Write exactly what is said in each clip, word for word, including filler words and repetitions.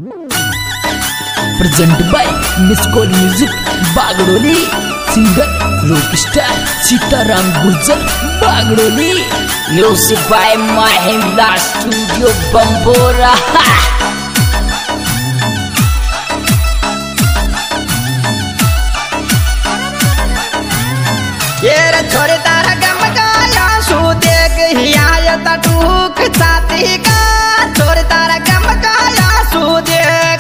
Present by miss call music Bagdoli. Singer rockstar Sitaram Gurjar Bagdoli. Music by Mahindra studio Bambora. ये छोरे तारा गम गाया सू देख ही आया ता टूक छाती का। छोरे तारा गम गाया सू देख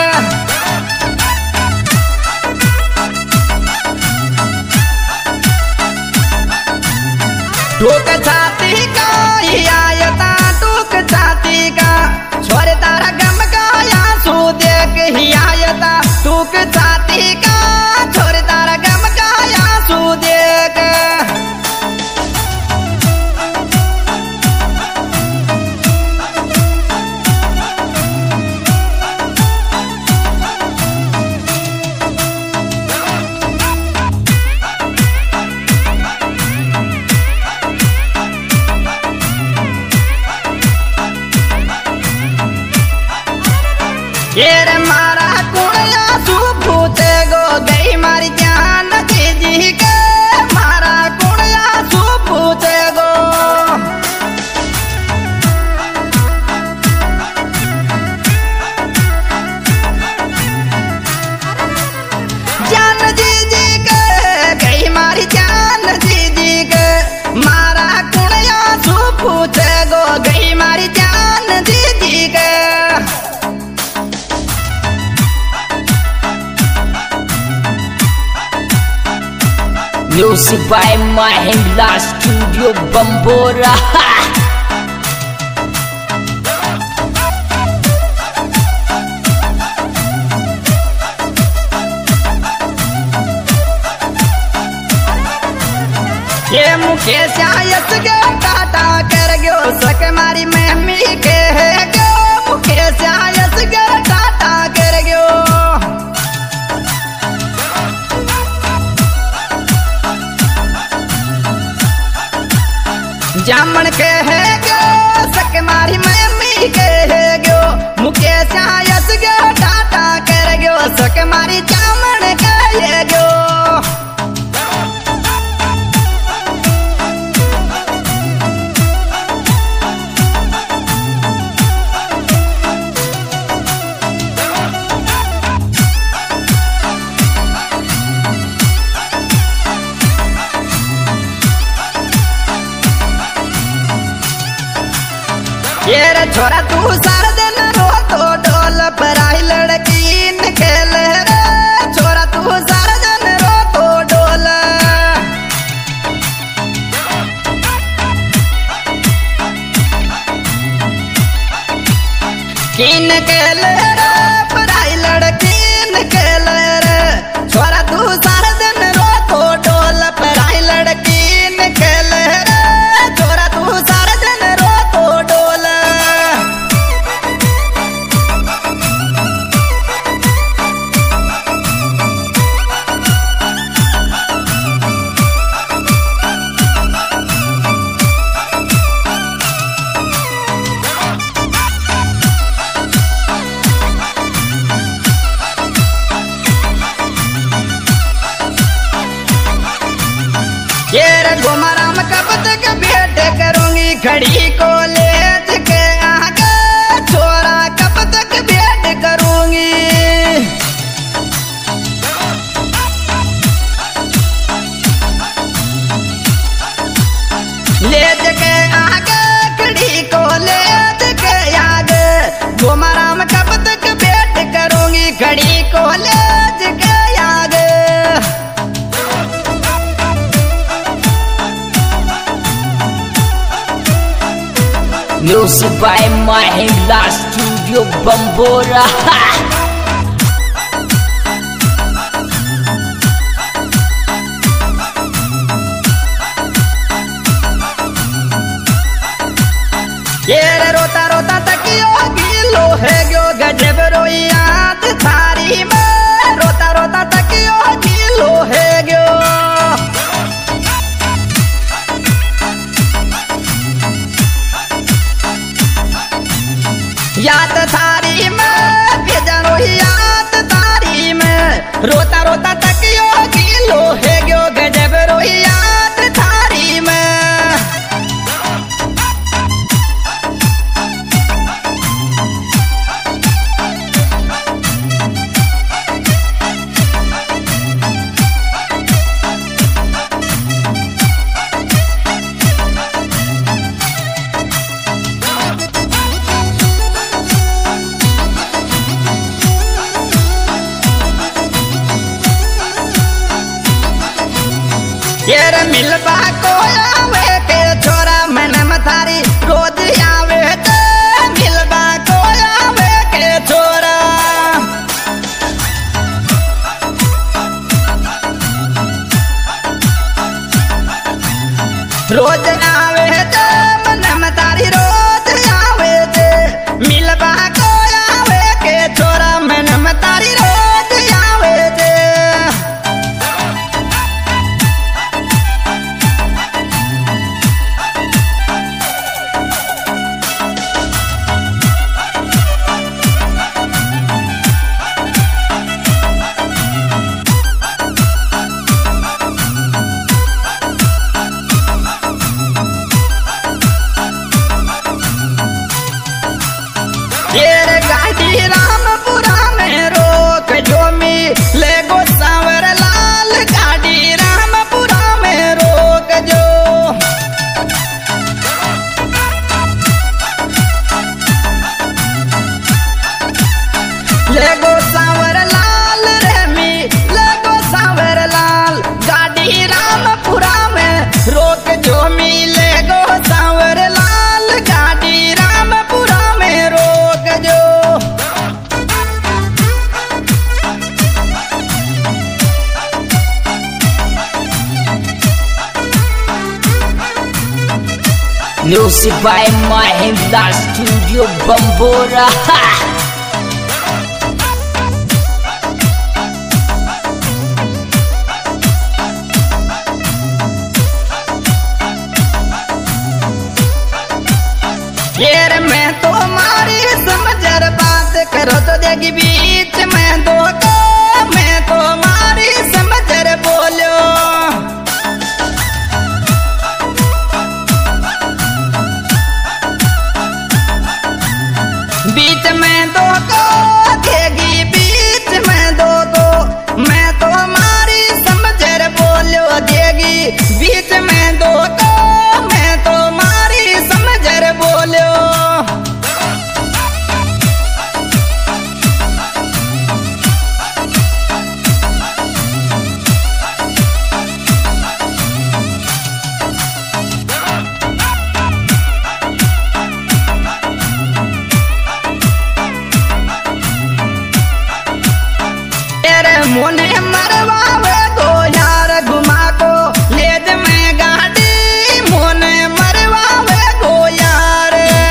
टूक छाती का ही आया ता टूक छाती का। छोरे तारा गम गाया सू देख ही आया ता टूक छाती का। छोरे तारा गम गाया सू देख ये रे मारा कुड़िया सू पूछे गो गई मारी जान दीदी के। मारा कुड़िया सू पूछे गो जान दीदी के गई मारी जान दीदी के। मारा कुड़िया सू पूछे गो गई मारी जान दीदी के। Music by Mahindra studio Bambora. ये मुकेश आयस के टाटा कर गयो सक मारी मम्मी के है गयो। मुकेश आयस के टाटा कर गयो जामन के है गयो सक मारी मम्मी के है गयो। मुकेश आयस के टाटा कर गयो सक मारी जामन के है गयो। ये रे छोरा तू सारा दिन रो तो डोल पर आई लड़की निकल रे। छोरा तू सारा दिन रो तो डोल की निकल रे पर आई लड़की निकल रे। छोरा तू सारा दिन रो तो डोल पर आई लड़की निकल रे। छोरा तू सारा दिन रो तो डोल ये रे घुमराम कब तक भेंट करूंगी खड़ी कॉलेज के आगे। छोरा कब तक भेंट करूंगी लेज के आगे खड़ी कॉलेज के आगे। घुमराम कब तक भेंट करूंगी खड़ी कॉलेज के आगे। Music by Mahindra studio Bambora. ये रे रोता रोता तकियो गिलो है गयो गजब रोई याद थारी में। रोता रोता तकियो गिलो है गयो याद थारी में। होता तकियो गीलो है गयो गजब रोई याद थारी में। येर मिलबा को आवे के छोरा मन मथारी रोज आवे ते मिलबा को आवे के छोरा। रोज आवे ते मन मथारी रोज आवे ते मिलबा को आवे के छोरा मन मथारी रोज आवे ते। येर गाड़ी रामपुरा में रोक जो मी ले गो सांवर लाल गाड़ी रामपुरा में रोक जो। ले गो सांवर लाल रे मी ले गो सांवर लाल गाड़ी रामपुरा में रोक जो मी ले गो सांवर लाल गाड़ी रामपुरा में रोक जो। Music by Mahindra Studio Bambora. येर मैं तो मारी समझर बात करो तो देगी बीच में दो को मैं तो मारी समझर बोलो। बीच में दो को देगी बीच में दो को मैं तो मारी समझर बोलो देगी बीच में दो को मैं तो मारी समझर बोलो। मोने मरवावे दो यार घुमा को लेज में गाड़ी मोने मरवावे दो यार।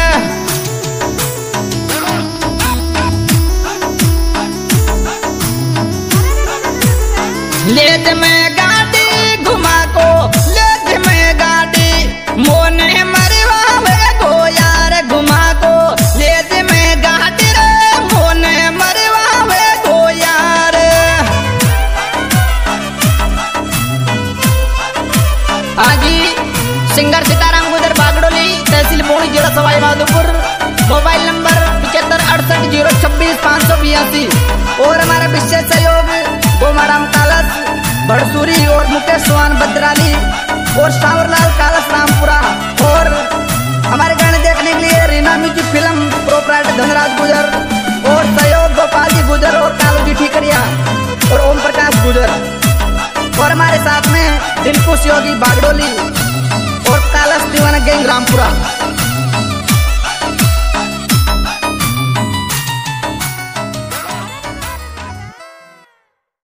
लेज में गाड़ी घुमा को लेज में गाड़ी मोने मरवावे दो यार घुमा को लेज में गाड़ी रे मोने मरवावे दो यार। आजी सिंगर सीताराम गुजर बागडोली तहसील बोनी जिला सवाई माधोपुर। मोबाइल नंबर पिछहत्तर अड़सठ जीरो छब्बीस पाँच सौ बयासी। और हमारा विशेष सहयोग गोमाराम कालस भड़सूरी और मुकेश चौहान भद्राली और सावरलाल कालस रामपुरा। और हमारे गाने देखने के लिए Reena music film proprietor Dhanraj Gujar और सहयोग गोपाल जी गुजर और कालू जी ठीकरिया और ओम प्रकाश गुजर। और हमारे साथ में दिलकुश योगी बागडोली और कालस दीवाना गैंग रामपुरा।